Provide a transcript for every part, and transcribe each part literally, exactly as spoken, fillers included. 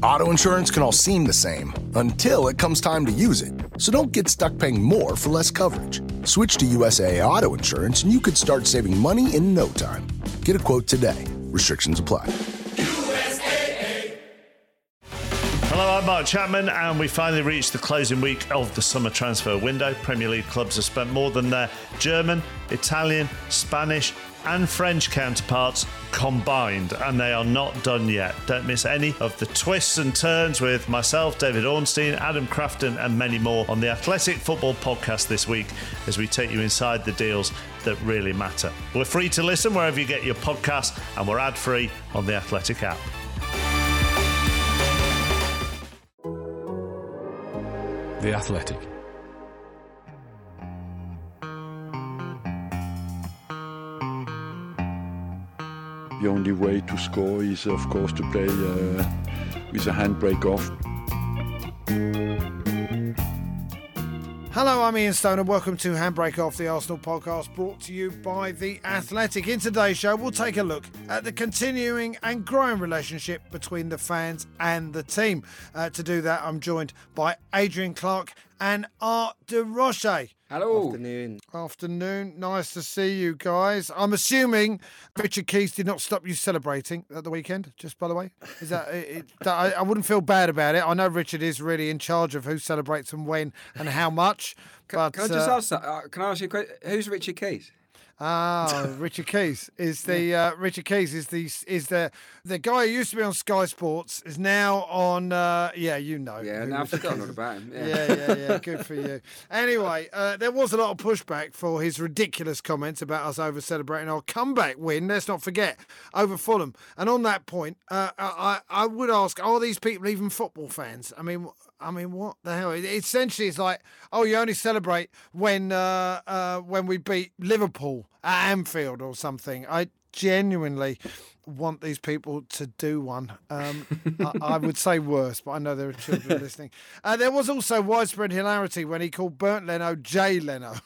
Auto insurance can all seem the same until it comes time to use it. So don't get stuck paying more for less coverage. Switch to U S A A Auto Insurance and you could start saving money in no time. Get a quote today. Restrictions apply. Hello, I'm Mark Chapman, and we finally reached the closing week of the summer transfer window. Premier League clubs have spent more than their German, Italian, Spanish and French counterparts combined, and they are not done yet. Don't miss any of the twists and turns with myself, David Ornstein, Adam Crafton and many more on the Athletic Football Podcast this week as we take you inside the deals that really matter. We're free to listen wherever you get your podcast, and we're ad-free on the Athletic app. The Athletic. The only way to score is, of course, to play uh, with a handbrake off. Hello, I'm Ian Stone and welcome to Handbrake Off, the Arsenal podcast brought to you by The Athletic. In today's show, we'll take a look at the continuing and growing relationship between the fans and the team. Uh, to do that, I'm joined by Adrian Clark and Art de Roche. Hello. Afternoon. Afternoon. Nice to see you guys. I'm assuming Richard Keys did not stop you celebrating at the weekend, just by the way. Is that it, it, I, I wouldn't feel bad about it. I know Richard is really in charge of who celebrates and when and how much. Can, but, can I just uh, ask that? Uh, can I ask you a question? Who's Richard Keys? Ah, Richard Keys is the uh, Richard Keys is the is the the guy who used to be on Sky Sports is now on uh, yeah you know Yeah, now I've forgotten all about him. Yeah, yeah, yeah, yeah. Good for you. Anyway, uh, there was a lot of pushback for his ridiculous comments about us over celebrating our comeback win. Let's not forget over Fulham. And on that point, uh, I I would ask: are these people even football fans? I mean. I mean, what the hell? It, essentially, it's like, oh, you only celebrate when uh, uh, when we beat Liverpool at Anfield or something. I genuinely want these people to do one. Um, I, I would say worse, but I know there are children listening. Uh, there was also widespread hilarity when he called Bernd Leno Jay Leno.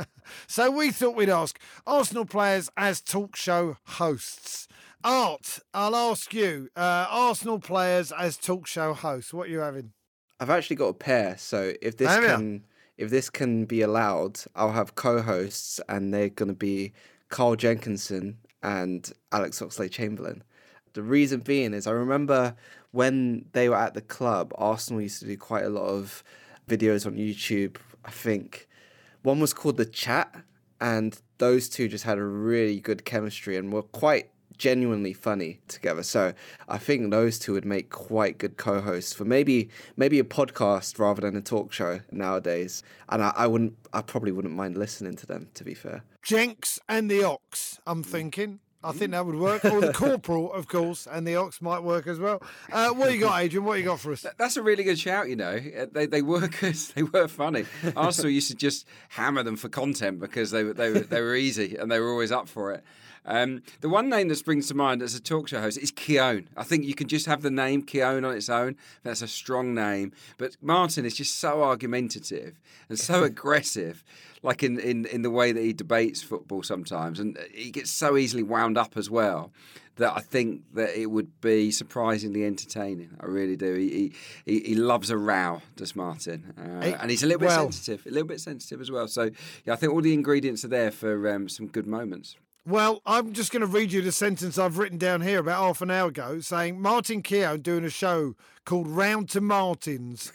So we thought we'd ask Arsenal players as talk show hosts. Art, I'll ask you, uh, Arsenal players as talk show hosts. What are you having? I've actually got a pair, so if this Have you? can if this can be allowed, I'll have co-hosts, and they're going to be Carl Jenkinson and Alex Oxlade-Chamberlain. The reason being is I remember when they were at the club, Arsenal used to do quite a lot of videos on YouTube. I think one was called The Chat, and those two just had a really good chemistry and were quite genuinely funny together. So I think those two would make quite good co-hosts for maybe maybe a podcast rather than a talk show nowadays. And I, I wouldn't I probably wouldn't mind listening to them, to be fair. Jenks and the Ox, I'm thinking. I think that would work. Or the Corporal, of course, and the Ox might work as well. Uh, what you got, Adrian? What you got for us? That's a really good shout, you know. They they were good. They were funny. Arsenal used to just hammer them for content because they were, they were, they were easy and they were always up for it. Um, the one name that springs to mind as a talk show host is Keown. I think you can just have the name Keown on its own. That's a strong name. But Martin is just so argumentative and so aggressive, like in, in, in the way that he debates football sometimes. And he gets so easily wound up as well that I think that it would be surprisingly entertaining. I really do. He he, he loves a row, does Martin. Uh, Hey, and he's a little bit well- sensitive, a little bit sensitive as well. So, yeah, I think all the ingredients are there for um, some good moments. Well, I'm just going to read you the sentence I've written down here about half an hour ago, saying Martin Keown doing a show called Round to Martins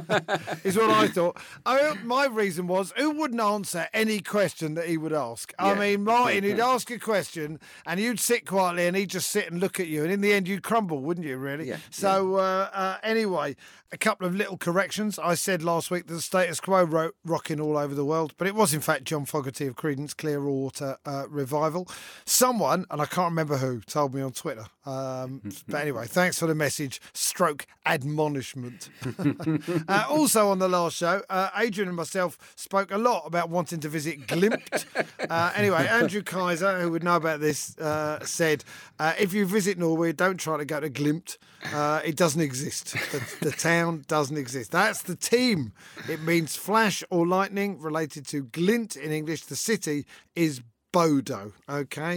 is what I thought. I, my reason was, who wouldn't answer any question that he would ask? I Yeah. mean, Martin, he'd ask a question and you'd sit quietly and he'd just sit and look at you. And in the end, you'd crumble, wouldn't you, really? Yeah, So uh, uh, anyway, a couple of little corrections. I said last week that the status quo wrote rocking all over the world, but it was in fact John Fogerty of Creedence Clearwater uh, Revival. Someone, and I can't remember who, told me on Twitter. Um, but anyway, thanks for the message, stroke admonishment. uh, also on the last show, uh, Adrian and myself spoke a lot about wanting to visit Glimt. Uh, anyway, Andrew Kaiser, who would know about this, uh, said, uh, if you visit Norway, don't try to go to Glimt. Uh, it doesn't exist. The, the town doesn't exist. That's the team. It means flash or lightning. Related to glint in English, the city is Bodo. Okay.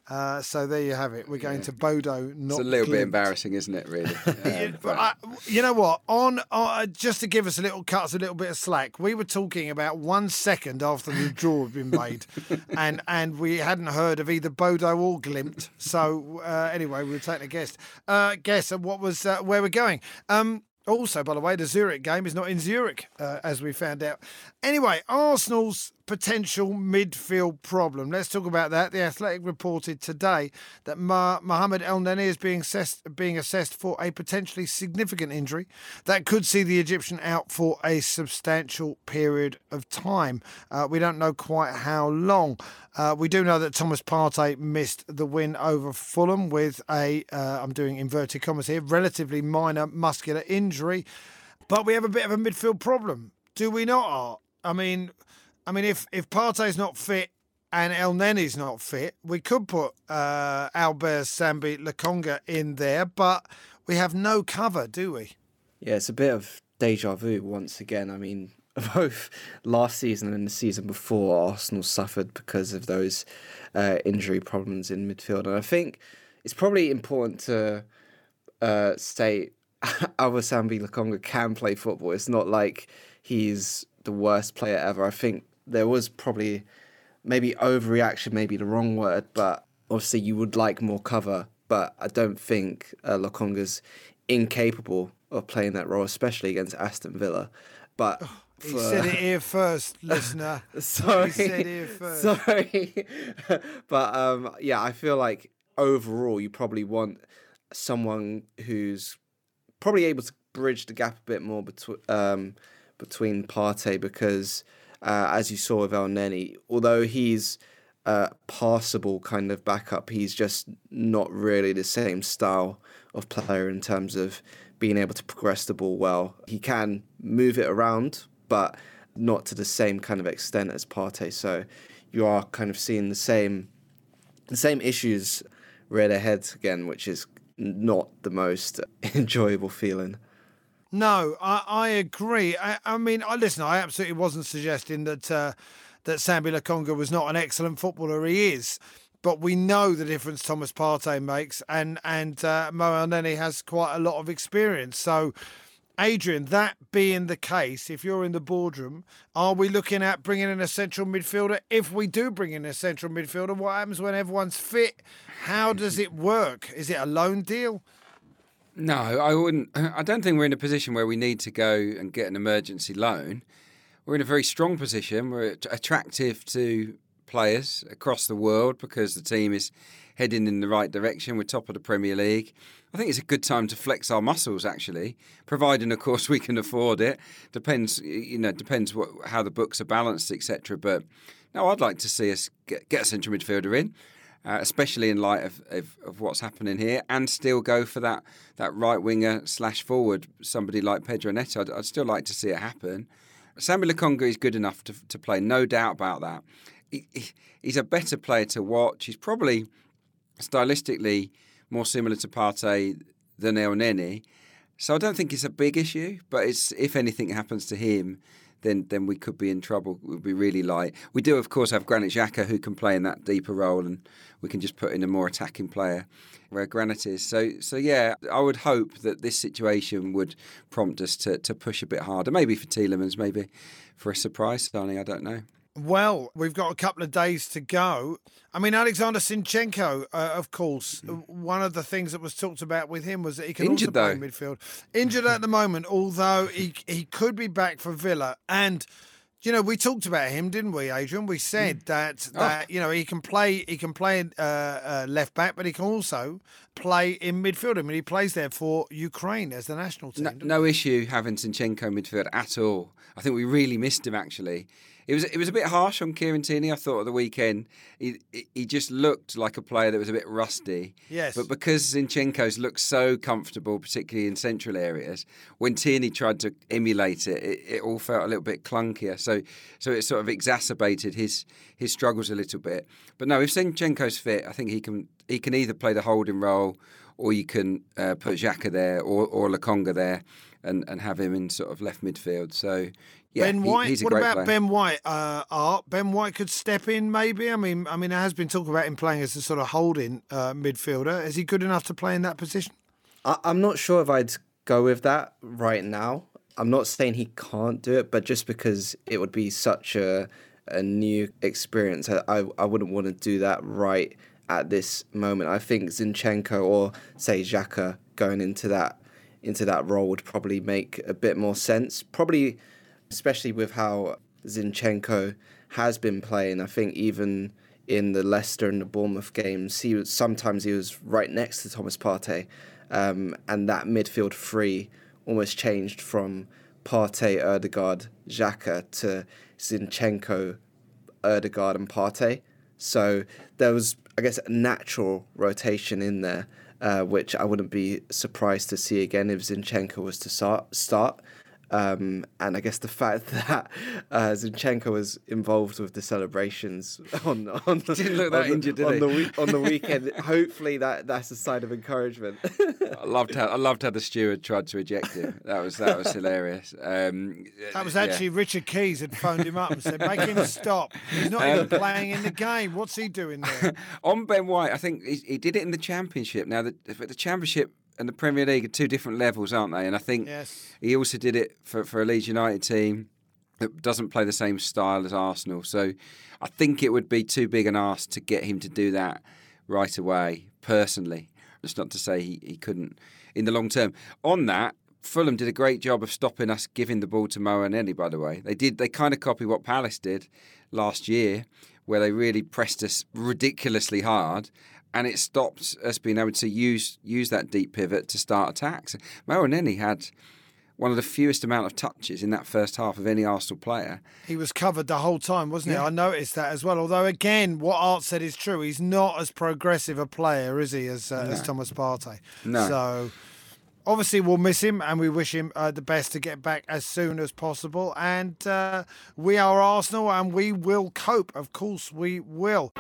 Uh, so there you have it. We're going yeah. to Bodo, not It's a little Glimt. bit embarrassing, isn't it, really? Um, but I, you know what? On uh, just to give us a little cut, us a little bit of slack, we were talking about one second after the draw had been made, and and we hadn't heard of either Bodo or Glimt. So uh, anyway, we were taking a guess. Uh, guess at what was uh, where we're going. Um, Also, by the way, the Zurich game is not in Zurich, uh, as we found out. Anyway, Arsenal's potential midfield problem. Let's talk about that. The Athletic reported today that Ma- Mohamed Elneny is being assessed, being assessed for a potentially significant injury that could see the Egyptian out for a substantial period of time. Uh, we don't know quite how long. Uh, we do know that Thomas Partey missed the win over Fulham with a, uh, I'm doing inverted commas here, relatively minor muscular injury. But we have a bit of a midfield problem. Do we not, Art? I mean, I mean, if, if Partey's not fit and Elneny's not fit, we could put uh, Albert Sambi Lokonga in there, but we have no cover, do we? Yeah, it's a bit of deja vu once again. I mean, both last season and the season before, Arsenal suffered because of those uh, injury problems in midfield. And I think it's probably important to uh, state Albert Sambi Lokonga can play football. It's not like he's the worst player ever. I think there was probably maybe overreaction, maybe the wrong word, but obviously you would like more cover. But I don't think uh, Lokonga's incapable of playing that role, especially against Aston Villa. But oh, he for... said it here first, listener. sorry, he said it here first. Sorry, but um, yeah, I feel like overall you probably want someone who's probably able to bridge the gap a bit more between um, between Partey, because uh, as you saw with Elneny, although he's a passable kind of backup, he's just not really the same style of player in terms of being able to progress the ball well. He can move it around, but not to the same kind of extent as Partey. So you are kind of seeing the same the same issues rear their heads again, which is not the most enjoyable feeling. No, I, I agree. I, I mean, I listen, I absolutely wasn't suggesting that uh, that Sambi Lokonga was not an excellent footballer. He is. But we know the difference Thomas Partey makes, and, and uh, Mo Elneny has quite a lot of experience. So, Adrian, that being the case, if you're in the boardroom, are we looking at bringing in a central midfielder? If we do bring in a central midfielder, what happens when everyone's fit? How does it work? Is it a loan deal? No, I wouldn't. I don't think we're in a position where we need to go and get an emergency loan. We're in a very strong position. We're attractive to players across the world because the team is heading in the right direction. We're top of the Premier League. I think it's a good time to flex our muscles, actually, providing, of course, we can afford it. Depends, you know, depends what how the books are balanced, et cetera. But no, I'd like to see us get, get a central midfielder in. Uh, especially in light of, of, of what's happening here, and still go for that that right winger slash forward, somebody like Pedro Neto. I'd, I'd still like to see it happen. Sambi Lokonga is good enough to to play, no doubt about that. He, he, he's a better player to watch. He's probably stylistically more similar to Partey than Elneny, so I don't think it's a big issue. But it's if anything happens to him, then then we could be in trouble. We'd be really light. We do, of course, have Granit Xhaka who can play in that deeper role, and we can just put in a more attacking player where Granit is. So, so yeah, I would hope that this situation would prompt us to, to push a bit harder, maybe for Tielemans, maybe for a surprise signing, I don't know. Well, we've got a couple of days to go. I mean, Alexander Zinchenko, uh, of course, mm. one of the things that was talked about with him was that he can Injured, also play though. midfield. Injured at the moment, although he he could be back for Villa. And, you know, we talked about him, didn't we, Adrian? We said mm. that, that oh. you know, he can play he can play uh, uh, left back, but he can also play in midfield. I mean, he plays there for Ukraine as the national team. No, no issue having Zinchenko midfield at all. I think we really missed him, actually. It was it was a bit harsh on Kieran Tierney, I thought, at the weekend. He he just looked like a player that was a bit rusty. Yes. But because Zinchenko's looked so comfortable, particularly in central areas, when Tierney tried to emulate it, it, it all felt a little bit clunkier. So so it sort of exacerbated his his struggles a little bit. But no, if Zinchenko's fit, I think he can he can either play the holding role or you can uh, put Xhaka there or, or Lokonga there and, and have him in sort of left midfield. So, yeah, Ben White. He, he's a what great about player. Ben White? Uh, Art. Ben White could step in, maybe. I mean, I mean, there has been talk about him playing as a sort of holding uh, midfielder. Is he good enough to play in that position? I, I'm not sure if I'd go with that right now. I'm not saying he can't do it, but just because it would be such a a new experience, I I, I wouldn't want to do that right at this moment. I think Zinchenko or say Xhaka going into that into that role would probably make a bit more sense. Probably, especially with how Zinchenko has been playing. I think even in the Leicester and the Bournemouth games, he was sometimes he was right next to Thomas Partey, um, and that midfield three almost changed from Partey, Ødegaard, Xhaka to Zinchenko, Ødegaard, and Partey. So there was, I guess, a natural rotation in there, uh, which I wouldn't be surprised to see again if Zinchenko was to start. start. Um, and I guess the fact that uh, Zinchenko was involved with the celebrations on on the, Didn't look that on the, injured, did on he? the week, on the weekend. Hopefully that that's a sign of encouragement. I loved how I loved how the steward tried to eject him. That was that was hilarious. Um, That was yeah. actually Richard Keys had phoned him up and said, "Make him stop. He's not even playing in the game. What's he doing there?" On Ben White. I think he, he did it in the Championship. Now the the Championship and the Premier League are two different levels, aren't they? And I think Yes. he also did it for, for a Leeds United team that doesn't play the same style as Arsenal. So I think it would be too big an ask to get him to do that right away, personally. That's not to say he, he couldn't in the long term. On that, Fulham did a great job of stopping us giving the ball to Mo and Ellie, by the way. They did. They kind of copied what Palace did last year, where they really pressed us ridiculously hard, and it stopped us being able to use use that deep pivot to start attacks. Mo and Ellie had one of the fewest amount of touches in that first half of any Arsenal player. He was covered the whole time, wasn't Yeah. he? I noticed that as well. Although, again, what Art said is true. He's not as progressive a player, is he, as uh, as Thomas Partey? No. So, obviously, we'll miss him, and we wish him uh, the best to get back as soon as possible. And uh, we are Arsenal, and we will cope. Of course, we will.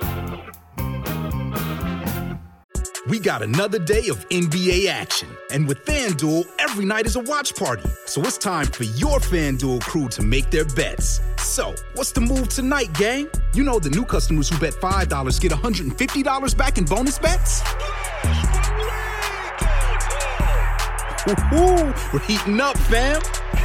We got another day of N B A action. And with FanDuel, every night is a watch party. So it's time for your FanDuel crew to make their bets. So, what's the move tonight, gang? You know the new customers who bet five dollars get one hundred fifty dollars back in bonus bets? Woo-hoo, we're heating up, fam.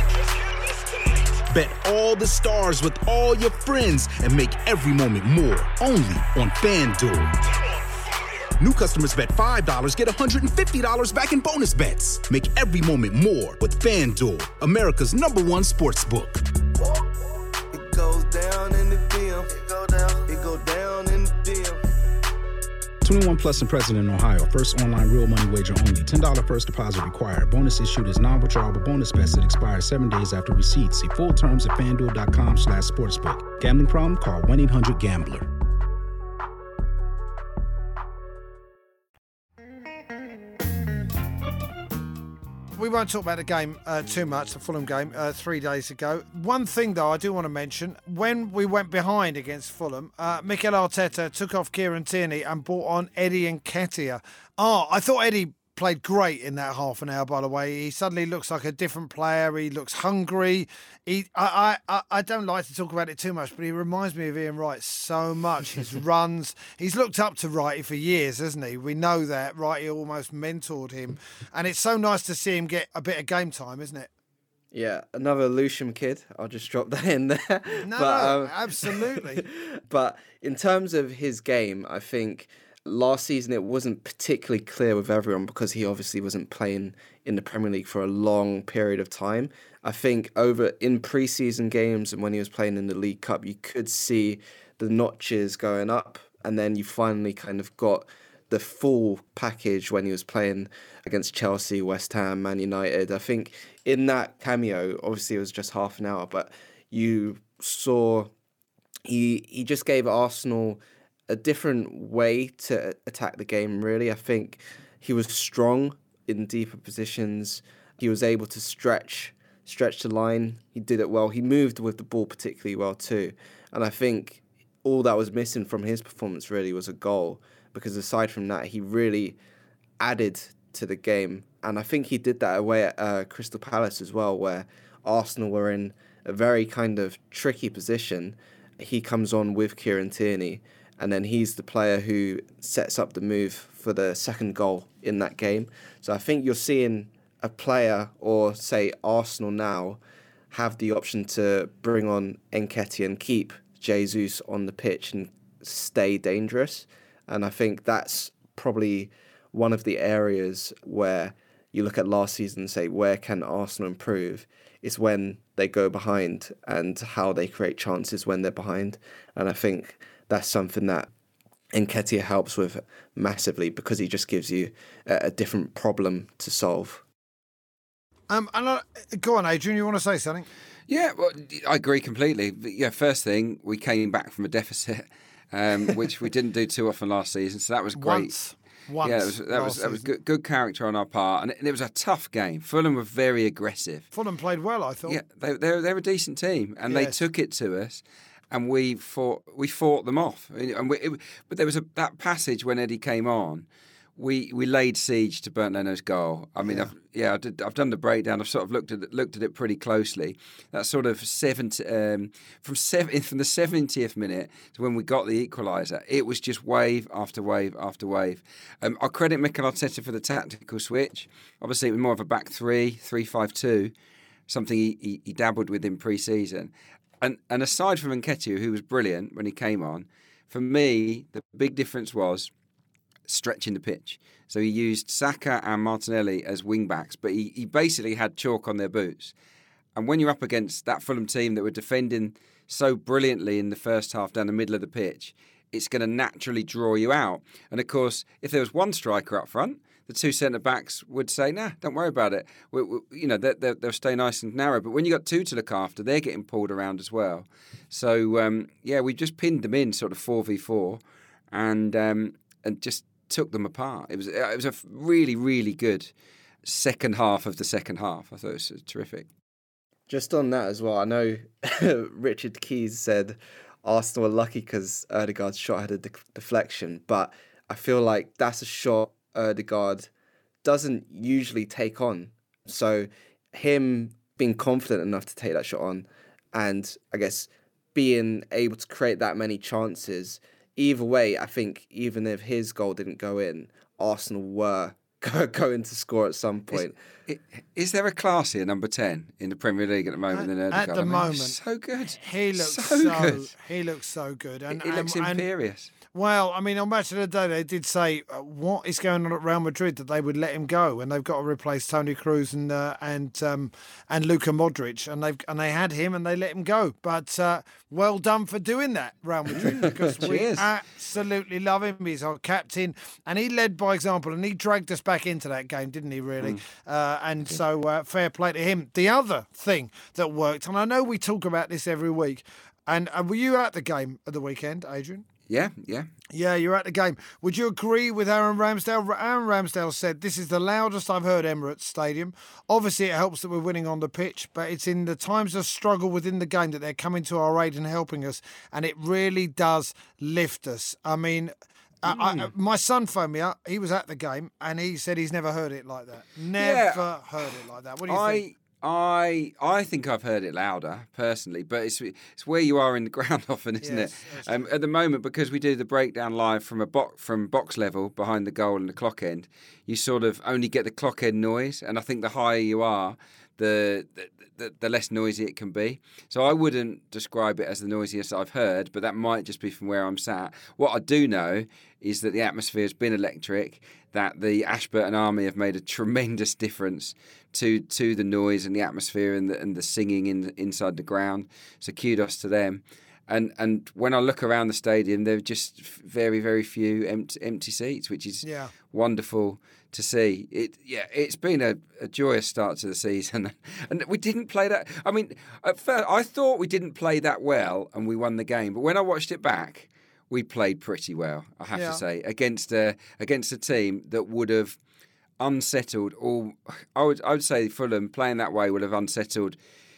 Bet all the stars with all your friends and make every moment more. Only on FanDuel. New customers bet five dollars, get one hundred fifty dollars back in bonus bets. Make every moment more with FanDuel, America's number one sports book. It goes down in the D M. It go down. It go down in the D M. twenty-one plus and present in Ohio. First online real money wager only. ten dollars first deposit required. Bonus issued as non-withdrawable bonus bets that expire seven days after receipt. See full terms at FanDuel.com slash sportsbook. Gambling problem? Call one eight hundred gambler. We won't talk about the game uh, too much, the Fulham game, uh, three days ago. One thing, though, I do want to mention, when we went behind against Fulham, uh, Mikel Arteta took off Kieran Tierney and brought on Eddie Nketiah. Oh, I thought Eddie played great in that half an hour, by the way. He suddenly looks like a different player. He looks hungry. He, I, I, I don't like to talk about it too much, but he reminds me of Ian Wright so much. His runs. He's looked up to Wrighty for years, hasn't he? We know that. Wrighty almost mentored him. And it's so nice to see him get a bit of game time, isn't it? Yeah, another Lewisham kid. I'll just drop that in there. No, but, um, absolutely. But in terms of his game, I think last season it wasn't particularly clear with everyone because he obviously wasn't playing in the Premier League for a long period of time. I think over in pre-season games and when he was playing in the League Cup, you could see the notches going up, and then you finally kind of got the full package when he was playing against Chelsea, West Ham, Man United. I think in that cameo, obviously it was just half an hour, but you saw he he just gave Arsenal a different way to attack the game, really. I think he was strong in deeper positions. He was able to stretch stretch the line. He did it well. He moved with the ball particularly well too. And I think all that was missing from his performance really was a goal, because aside from that, he really added to the game. And I think he did that away at uh, Crystal Palace as well, where Arsenal were in a very kind of tricky position. He comes on with Kieran Tierney, and then he's the player who sets up the move for the second goal in that game. So I think you're seeing a player, or say Arsenal now, have the option to bring on Nketiah and keep Jesus on the pitch and stay dangerous. And I think that's probably one of the areas where you look at last season and say, where can Arsenal improve? It's when they go behind and how they create chances when they're behind. And I think that's something that Nketiah helps with massively, because he just gives you a, a different problem to solve. Um, and uh, go on, Adrian, you want to say something? Yeah, well, I agree completely. Yeah, first thing, we came back from a deficit, um, which we didn't do too often last season, so that was great. Once. Once yeah, that was that was, that was good, good character on our part, and it, and it was a tough game. Fulham were very aggressive. Fulham played well, I thought. Yeah, they they're, they're a decent team, and Yes. they took it to us, and we fought we fought them off. And we, it, but there was a that passage when Eddie came on. We we laid siege to Bernd Leno's goal. I mean, Yeah. I've, yeah, I did, I've done the breakdown. I've sort of looked at it, looked at it pretty closely. That sort of seventy um, from seven from the seventieth minute to when we got the equaliser, it was just wave after wave after wave. Um, I credit Mikel Arteta for the tactical switch. Obviously, it was more of a back three, three five two, something he, he, he dabbled with in pre-season. And and aside from Nketiah, who was brilliant when he came on, for me the big difference was stretching the pitch. So he used Saka and Martinelli as wing backs, but he, he basically had chalk on their boots. And when you're up against that Fulham team that were defending so brilliantly in the first half down the middle of the pitch, it's going to naturally draw you out. And of course, if there was one striker up front, the two centre backs would say, "Nah, don't worry about it. We, we, you know, they, they, they'll stay nice and narrow." But when you got two to look after, they're getting pulled around as well. So um, yeah, we just pinned them in sort of four v four, and um, and just took them apart. It was it was a really really good second half of the second half. I thought it was terrific. Just on that as well, I know Richard Keys said Arsenal were lucky because Ødegaard's shot had a de- deflection, but I feel like that's a shot Ødegaard doesn't usually take on. So him being confident enough to take that shot on, and I guess being able to create that many chances, either way, I think even if his goal didn't go in, Arsenal were going to score at some point. Is, is there a classier number ten in the Premier League at the moment than Ødegaard? At the I mean, moment, so good. He looks so, so, good. He looks so good, and He looks and, and- imperious. Well, I mean, on Match of the Day, they did say, uh, what is going on at Real Madrid that they would let him go, and they've got to replace Toni Kroos and uh, and um, and Luka Modric, and they and they had him and they let him go. But uh, well done for doing that, Real Madrid, because we Cheers. absolutely love him. He's our captain, and he led by example, and he dragged us back into that game, didn't he? Really, Mm. uh, and so uh, fair play to him. The other thing that worked, and I know we talk about this every week, and uh, were you at the game at the weekend, Adrian? Yeah, yeah. Yeah, you're at the game. Would you agree with Aaron Ramsdale? Aaron Ramsdale said, "This is the loudest I've heard Emirates Stadium. Obviously, it helps that we're winning on the pitch, but it's in the times of struggle within the game that they're coming to our aid and helping us, and it really does lift us." I mean, I, I, my son phoned me up. He was at the game, and he said he's never heard it like that. Never heard it like that. What do you I, think? I I think I've heard it louder personally, but it's it's where you are in the ground often, isn't Yes, it? that's Um, at the moment, because we do the breakdown live from a box from box level behind the goal and the clock end, you sort of only get the clock end noise, and I think the higher you are, the the, the the less noisy it can be. So I wouldn't describe it as the noisiest I've heard, but that might just be from where I'm sat. What I do know is that the atmosphere has been electric, that the Ashburton Army have made a tremendous difference to to the noise and the atmosphere and the, and the singing in the, inside the ground. So kudos to them. And and when I look around the stadium, there are just very very few empty, empty seats, which is Yeah. wonderful to see. It yeah, it's been a, a joyous start to the season, and we didn't play that. I mean, at first I thought we didn't play that well, and we won the game. But when I watched it back, we played pretty well, I have Yeah. to say, against a against a team that would have unsettled all. I would I would say Fulham playing that way would have unsettled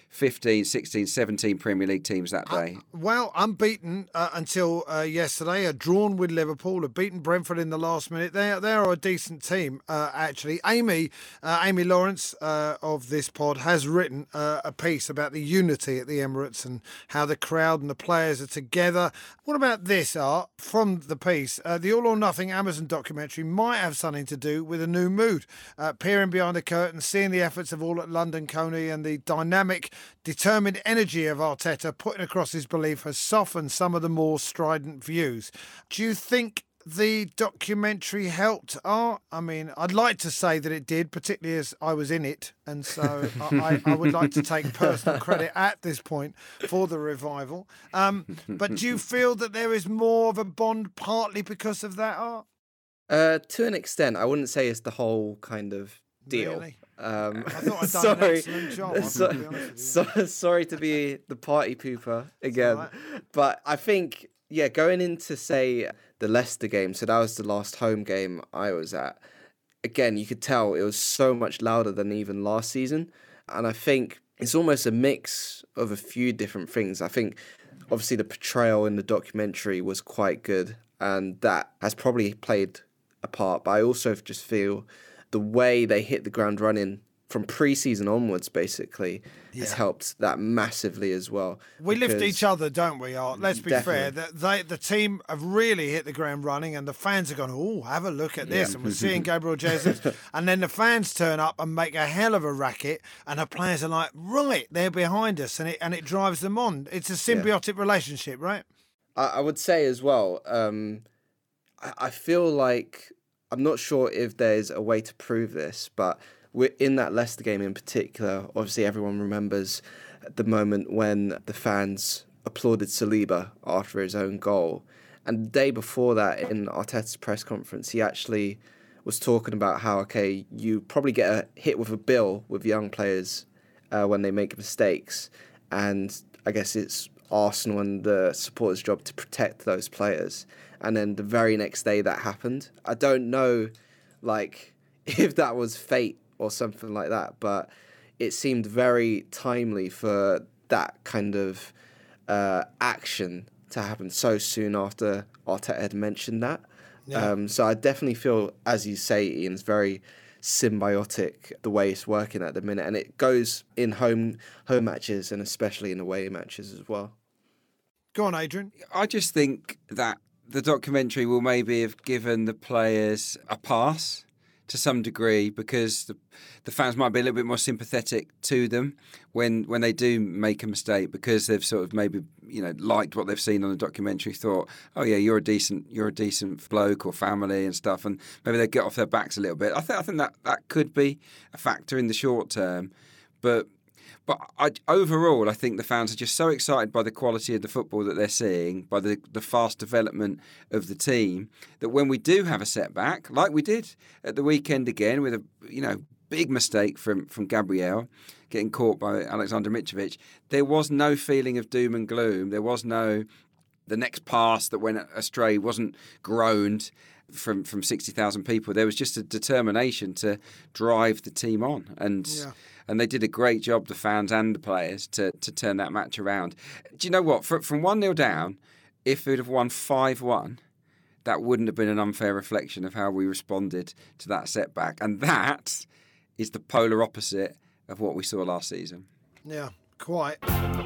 fifteen, sixteen, seventeen Premier League teams that day. Uh, well, unbeaten uh, until uh, yesterday, a drawn with Liverpool, a beaten Brentford in the last minute. They they are a decent team, uh, actually. Amy uh, Amy Lawrence uh, of this pod has written uh, a piece about the unity at the Emirates and how the crowd and the players are together. What about this, Art, from the piece? Uh, the All or Nothing Amazon documentary might have something to do with a new mood. Uh, peering behind the curtain, seeing the efforts of all at London Coney and the dynamic, determined energy of Arteta putting across his belief has softened some of the more strident views. Do you think the documentary helped, Art? I mean, I'd like to say that it did, particularly as I was in it, and so I, I would like to take personal credit at this point for the revival. Um, but do you feel that there is more of a bond partly because of that, Art? Uh, to an extent, I wouldn't say it's the whole kind of deal. Really? Um, I thought I'd done sorry. an excellent job. So, to be honest with you. so, sorry to be the party pooper again, right. but I think, yeah, going into, say, the Leicester game, so that was the last home game I was at, again, you could tell it was so much louder than even last season, and I think it's almost a mix of a few different things. I think, obviously, the portrayal in the documentary was quite good, and that has probably played a part, but I also just feel the way they hit the ground running from pre-season onwards, basically, yeah. has helped that massively as well. We lift each other, don't we, Art? Let's be Definitely. fair. The, they, the team have really hit the ground running, and the fans are going, oh, have a look at this. Yeah. And we're seeing Gabriel Jesus. And then the fans turn up and make a hell of a racket, and the players are like, right, they're behind us, and it and it drives them on. It's a symbiotic yeah. relationship, right? I, I would say as well, um, I, I feel like, I'm not sure if there's a way to prove this, but we're in that Leicester game in particular, obviously everyone remembers the moment when the fans applauded Saliba after his own goal. And the day before that, in Arteta's press conference, he actually was talking about how, okay, you probably get a hit with a bill with young players uh, when they make mistakes. And I guess it's Arsenal and the supporters' job to protect those players. And then the very next day that happened. I don't know, like, if that was fate or something like that, but it seemed very timely for that kind of uh, action to happen so soon after Arteta had mentioned that. Yeah. Um, so I definitely feel, as you say, Ian, it's very symbiotic the way it's working at the minute, and it goes in home home matches and especially in away matches as well. Go on, Adrian. I just think that the documentary will maybe have given the players a pass to some degree, because the the fans might be a little bit more sympathetic to them when when they do make a mistake, because they've sort of maybe, you know, liked what they've seen on the documentary, thought, oh yeah, you're a decent you're a decent bloke or family and stuff, and maybe they get off their backs a little bit. I think I think that that could be a factor in the short term, but. But I, overall, I think the fans are just so excited by the quality of the football that they're seeing, by the, the fast development of the team, that when we do have a setback, like we did at the weekend again, with a you know big mistake from, from Gabriel, getting caught by Alexander Mitrovic, there was no feeling of doom and gloom. There was no, the next pass that went astray wasn't groaned from, from sixty thousand people. There was just a determination to drive the team on. And... Yeah. And they did a great job, the fans and the players, to, to turn that match around. Do you know what? For, from one nil down, if we'd have won five one, that wouldn't have been an unfair reflection of how we responded to that setback. And that is the polar opposite of what we saw last season. Yeah, quite.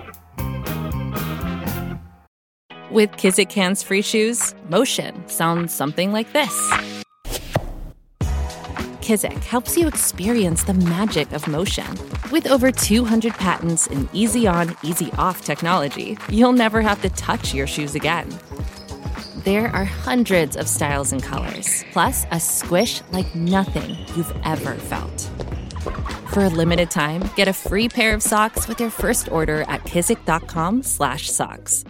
With Kizik hands-free shoes, motion sounds something like this. Kizik helps you experience the magic of motion. With over two hundred patents and easy-on, easy-off technology, you'll never have to touch your shoes again. There are hundreds of styles and colors, plus a squish like nothing you've ever felt. For a limited time, get a free pair of socks with your first order at kizik.com slash socks.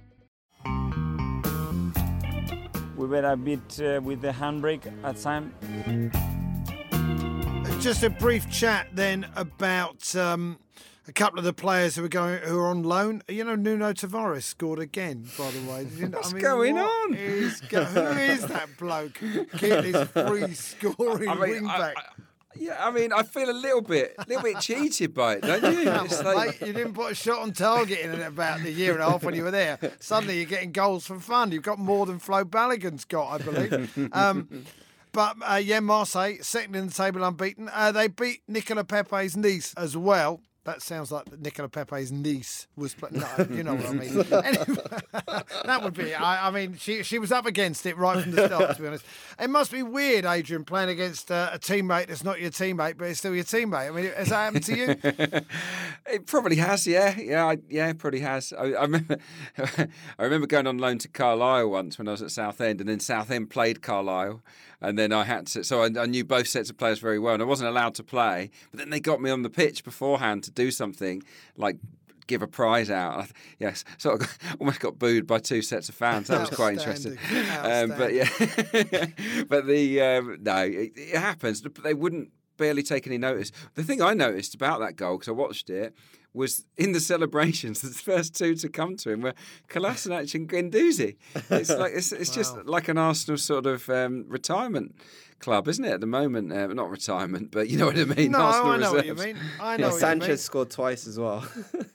We were a bit uh, with the handbrake at time. Just a brief chat then about um, a couple of the players who are going, who are on loan. You know, Nuno Tavares scored again, by the way. You know, What's I mean, going what on? Is go- who is that bloke? Keep this free scoring I mean, wing I, back. I, Yeah, I mean, I feel a little bit, a little bit cheated by it, don't you? It's like... Mate, you didn't put a shot on target in about the year and a half when you were there. Suddenly you're getting goals for fun. You've got more than Flo Balogun's got, I believe. Um, but uh, yeah, Marseille, second in the table, unbeaten. Uh, they beat Nicola Pepe's Nice as well. That sounds like Nicola Pepe's niece was playing. No, you know what I mean. Anyway, that would be. I, I mean, she she was up against it right from the start. To be honest, it must be weird, Adrian, playing against uh, a teammate that's not your teammate, but it's still your teammate. I mean, has that happened to you? It probably has. Yeah, yeah, I, yeah. It probably has. I, I remember. I remember going on loan to Carlisle once when I was at Southend, and then Southend played Carlisle. And then I had to, so I, I knew both sets of players very well, and I wasn't allowed to play. But then they got me on the pitch beforehand to do something like give a prize out. I, yes, so I got, almost got booed by two sets of fans. That was quite interesting. Um, but yeah, but the um, no, it, it happens. They wouldn't barely take any notice. The thing I noticed about that goal, because I watched it, was in the celebrations, the first two to come to him were Kolasinac and Guendouzi. It's like it's, it's wow. just like an Arsenal sort of um, retirement club, isn't it, at the moment? Uh, not retirement, but you know what I mean? No, Arsenal I know reserves. what you mean. I know yeah, what Sanchez you mean. scored twice as well.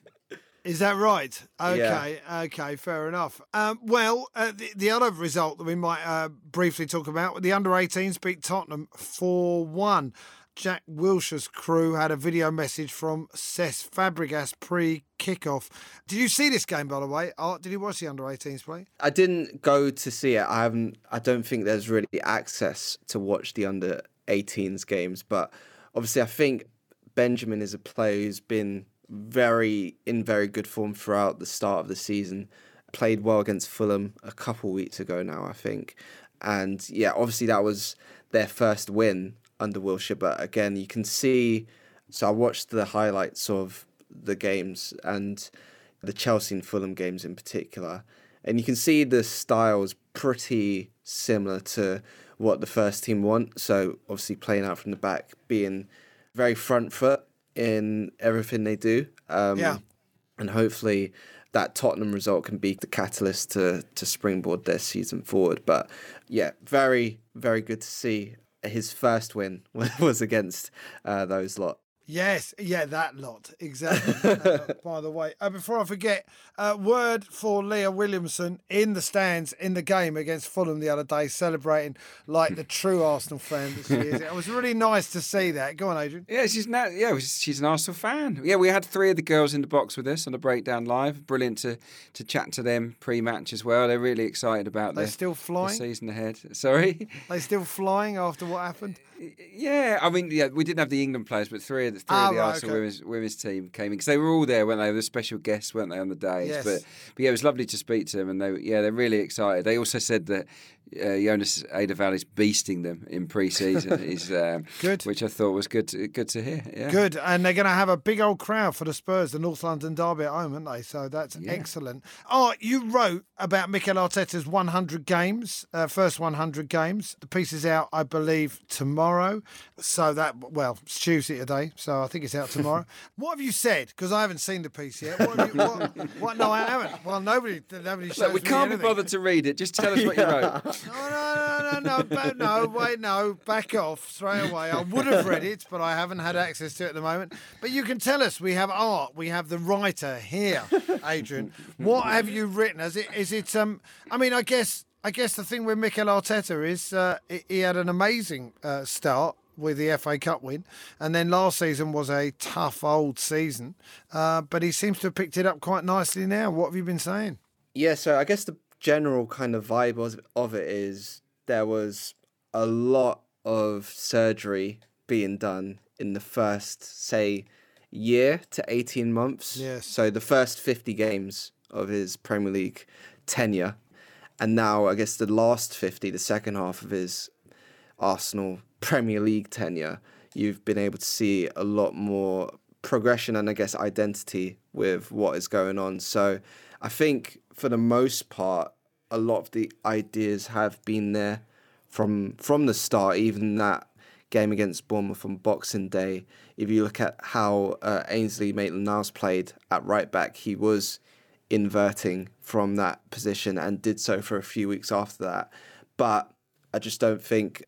Is that right? Okay, yeah. okay, fair enough. Um, well, uh, the, the other result that we might uh, briefly talk about, the under eighteens beat Tottenham four one. Jack Wilshere's crew had a video message from Cesc Fabregas pre-kickoff. Did you see this game, by the way? Art, did you watch the under eighteens play? I didn't go to see it. I haven't. I don't think there's really access to watch the under eighteens games. But obviously, I think Benjamin is a player who's been very in very good form throughout the start of the season. Played well against Fulham a couple of weeks ago now, I think. And yeah, obviously that was their first win under Wilshere, but again, you can see. So I watched the highlights of the games and the Chelsea and Fulham games in particular, and you can see the styles pretty similar to what the first team want. So obviously playing out from the back, being very front foot in everything they do. Um, yeah, and hopefully that Tottenham result can be the catalyst to to springboard their season forward. But yeah, very very good to see. His first win was against uh, those lot. Yes, yeah, that lot, exactly. uh, by the way, uh, before I forget, uh, word for Leah Williamson in the stands in the game against Fulham the other day, celebrating like the true Arsenal fan that she is. It was really nice to see that. Go on, Adrian. Yeah, she's now, yeah, she's an Arsenal fan. Yeah, we had three of the girls in the box with us on the Breakdown Live. Brilliant to to chat to them pre-match as well. They're really excited about They're the, still flying? the season ahead. Sorry? They still flying after what happened? Yeah, I mean, yeah, we didn't have the England players, but three of the, three ah, of the right, Arsenal okay. women's, women's team came in because they were all there, weren't they? They were special guests, weren't they, on the days? Yes. But, but yeah, it was lovely to speak to them, and they, yeah, they're really excited. They also said that uh, Jonas Eidevall is beasting them in pre-season, is um, good, which I thought was good, to, good to hear. Yeah. Good, and they're going to have a big old crowd for the Spurs, the North London derby at home, aren't they? So that's yeah. excellent. Oh, you wrote about Mikel Arteta's one hundred games, uh, first one hundred games. The piece is out, I believe, tomorrow. So that, well, it's Tuesday today, so I think it's out tomorrow. What have you said? Because I haven't seen the piece yet. What, have you, what, what? No, I haven't. Well, nobody, nobody shows Look, we me can't anything. be bothered to read it. Just tell us what you wrote. No, no, no, no, no, ba- no, wait, no, back off straight away. I would have read it, but I haven't had access to it at the moment. But you can tell us. We have art. We have the writer here, Adrian. What have you written? Is it? Is it? Um. I mean, I guess. I guess the thing with Mikel Arteta is uh, he had an amazing uh, start with the F A Cup win, and then last season was a tough old season. Uh, but he seems to have picked it up quite nicely now. What have you been saying? Yeah, so I guess the general kind of vibe of, of it is there was a lot of surgery being done in the first, say, year to eighteen months. Yes. So the first fifty games of his Premier League tenure, and now I guess the last fifty, the second half of his Arsenal Premier League tenure, you've been able to see a lot more progression and I guess identity with what is going on. So I think for the most part, a lot of the ideas have been there from from the start. Even that game against Bournemouth on Boxing Day, if you look at how uh, Ainsley Maitland-Niles played at right back, he was inverting from that position and did so for a few weeks after that. But I just don't think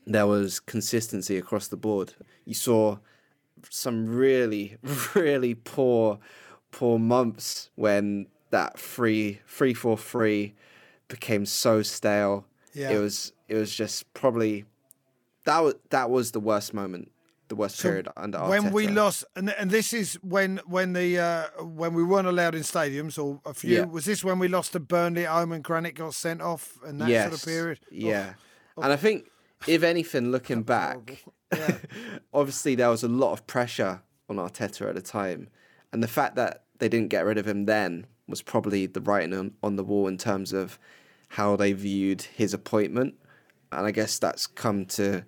there was consistency across the board. You saw some really, really poor, poor months when that three, three, four, three became so stale. Yeah. It was, it was just probably that was that was the worst moment, the worst so period under Arteta. When we lost, and and this is when when the uh, when we weren't allowed in stadiums, or a few. Yeah. Was this when we lost to Burnley at home and Granit got sent off and that yes. sort of period? Yeah, oh. And I think. If anything, looking back, yeah. obviously there was a lot of pressure on Arteta at the time. And the fact that they didn't get rid of him then was probably the writing on, on the wall in terms of how they viewed his appointment. And I guess that's come to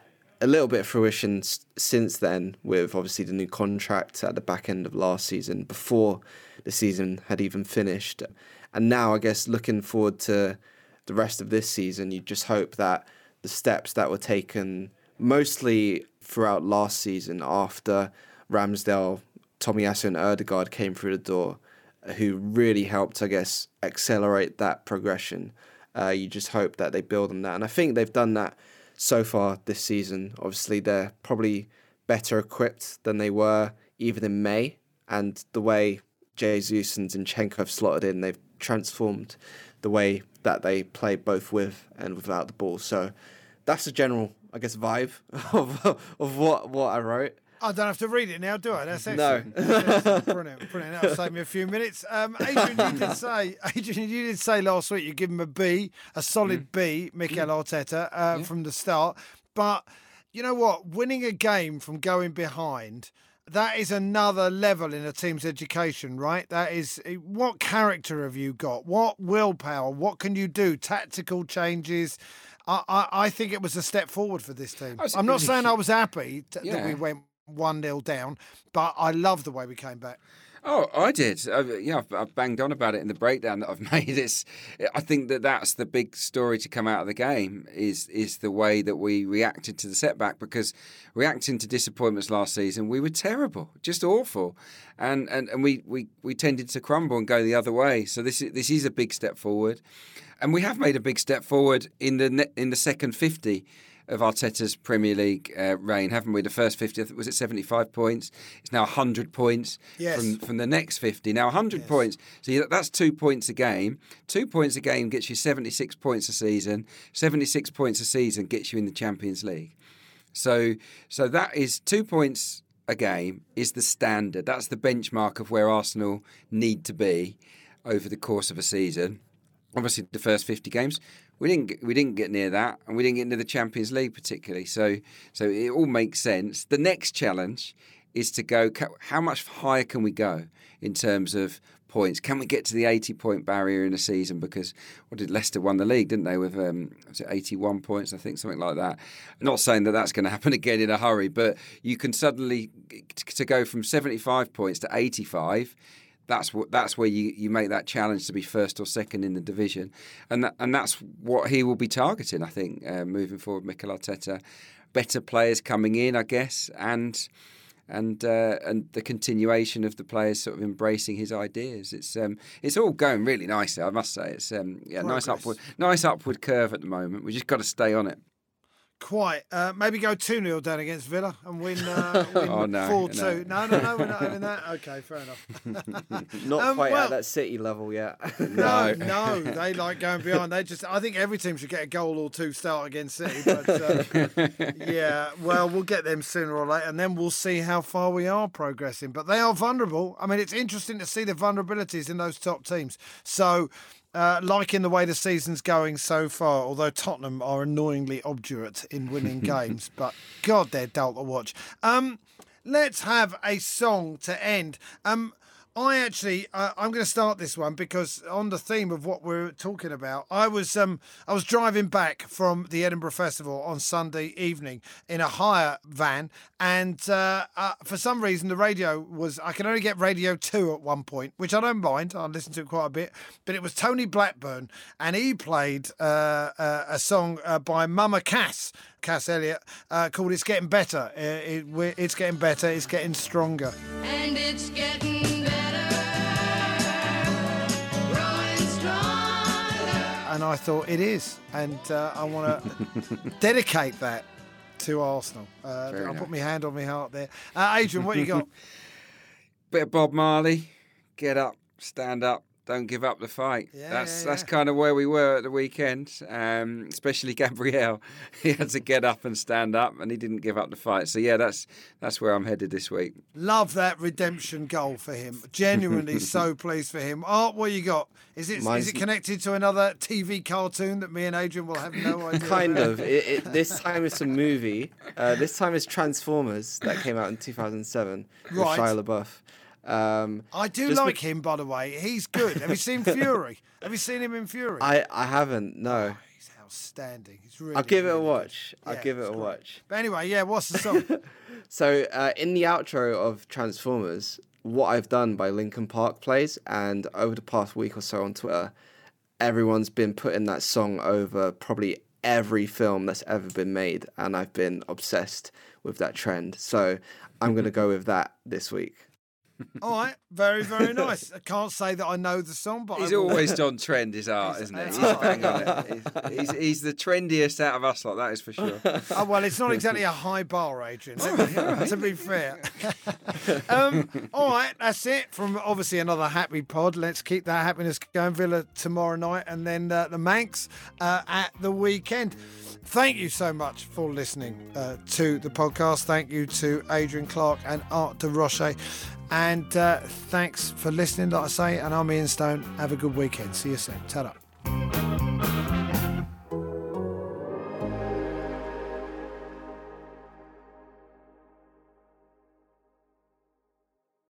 a little bit of fruition s- since then, with obviously the new contract at the back end of last season, before the season had even finished. And now, I guess, looking forward to the rest of this season, you just hope that the steps that were taken mostly throughout last season after Ramsdale, Tomiyasu and Ødegaard came through the door, who really helped, I guess, accelerate that progression. Uh, you just hope that they build on that. And I think they've done that so far this season. Obviously, they're probably better equipped than they were even in May. And the way Jesus and Zinchenko have slotted in, they've transformed the way that they play both with and without the ball. So that's the general, I guess, vibe of of what, what I wrote. I don't have to read it now, do I? That's excellent. No. That's brilliant, brilliant. That'll save me a few minutes. Um, Adrian, you did say, Adrian, you did say last week you give him a B, a solid mm. B, Mikel Arteta, uh, yeah. from the start. But you know what? Winning a game from going behind, that is another level in a team's education, right? That is, what character have you got? What willpower? What can you do? Tactical changes. I, I, I think it was a step forward for this team. I'm not saying I was happy to, yeah. that we went one nil down, but I love the way we came back. Oh, I did. I, yeah, I've, I've banged on about it in the breakdown that I've made. It's, I think that that's the big story to come out of the game is is the way that we reacted to the setback, because reacting to disappointments last season, we were terrible, just awful, and and, and we, we, we tended to crumble and go the other way. So this is, this is a big step forward, and we have made a big step forward in the in the second fifty of Arteta's Premier League uh, reign, haven't we? The first fifty, was it seventy-five points? It's now one hundred points yes. from, from the next fifty. Now one hundred yes. points. So that's two points a game. Two points a game gets you seventy-six points a season. seventy-six points a season gets you in the Champions League. So, so that is two points a game is the standard. That's the benchmark of where Arsenal need to be over the course of a season. Obviously, the first fifty games, we didn't get, we didn't get near that, and we didn't get near the Champions League particularly. So, so it all makes sense. The next challenge is to go. How much higher can we go in terms of points? Can we get to the eighty-point barrier in a season? Because what did Leicester won the league, didn't they? With um, was it eighty-one points, I think, something like that. I'm not saying that that's going to happen again in a hurry, but you can suddenly to go from seventy-five points to eighty-five. That's what. That's where you, you make that challenge to be first or second in the division, and that, and that's what he will be targeting. I think uh, moving forward, Mikel Arteta, better players coming in, I guess, and and uh, and the continuation of the players sort of embracing his ideas. It's um it's all going really nicely, I must say. It's um yeah Progress. nice upward nice upward curve at the moment. We just got to stay on it. Quite. Uh, maybe go two nil down against Villa and win, uh, win oh, no, four two. No. no, no, no, we're not having that. Okay, fair enough. Not um, quite well, at that City level yet. no, no, they like going behind. They just, I think every team should get a goal or two start against City. But uh, yeah, well, we'll get them sooner or later, and then we'll see how far we are progressing. But they are vulnerable. I mean, it's interesting to see the vulnerabilities in those top teams. So, Uh, liking the way the season's going so far, although Tottenham are annoyingly obdurate in winning games, but God, they're dull to watch. Um, let's have a song to end. Um, I actually, uh, I'm going to start this one because on the theme of what we're talking about, I was um, I was driving back from the Edinburgh Festival on Sunday evening in a hire van, and uh, uh, for some reason the radio was, I could only get Radio two at one point, which I don't mind, I listened to it quite a bit, but it was Tony Blackburn, and he played uh, uh, a song uh, by Mama Cass, Cass Elliot, uh, called It's Getting Better. It, it, it's getting better, it's getting stronger. And it's getting better. and I thought it is. And uh, I want to dedicate that to Arsenal. Uh, Very I'll nice. put my hand on my heart there. Uh, Adrian, what you got? Bit of Bob Marley. Get up, stand up. Don't give up the fight. Yeah, that's yeah, that's yeah. kind of where we were at the weekend, um, especially Gabriel. He had to get up and stand up, and he didn't give up the fight. So yeah, that's that's where I'm headed this week. Love that redemption goal for him. Genuinely so pleased for him. Art, what you got? Is it Mine's- is it connected to another T V cartoon that me and Adrian will have no idea? Kind about? of. It, it, this time it's a movie. Uh, this time it's Transformers that came out in two thousand seven with Right. Shia LaBeouf. Um, I do just like bec- him, by the way. He's good. Have you seen Fury? Have you seen him in Fury? I, I haven't, no. He's outstanding. He's really. I'll give it a really watch. good. I'll Yeah, give it it's a great. watch. But anyway, yeah. What's the song? So uh, in the outro of Transformers, What I've Done by Linkin Park plays, and over the past week or so on Twitter, everyone's been putting that song over probably every film that's ever been made, and I've been obsessed with that trend. So I'm going to go with that this week. All right, very, very nice. I can't say that I know the song, but He's I will. always on trend, his art, isn't he? He's bang on it. He's, he's, he's the trendiest out of us lot, that is for sure. Oh, well, it's not exactly a high bar, Adrian, let me- to be fair. um, all right, that's it from obviously another happy pod. Let's keep that happiness going. Villa tomorrow night, and then uh, the Manx uh, at the weekend. Thank you so much for listening uh, to the podcast. Thank you to Adrian Clark and Art de Roche. And uh, thanks for listening, like I say. And I'm Ian Stone. Have a good weekend. See you soon. Ta-da.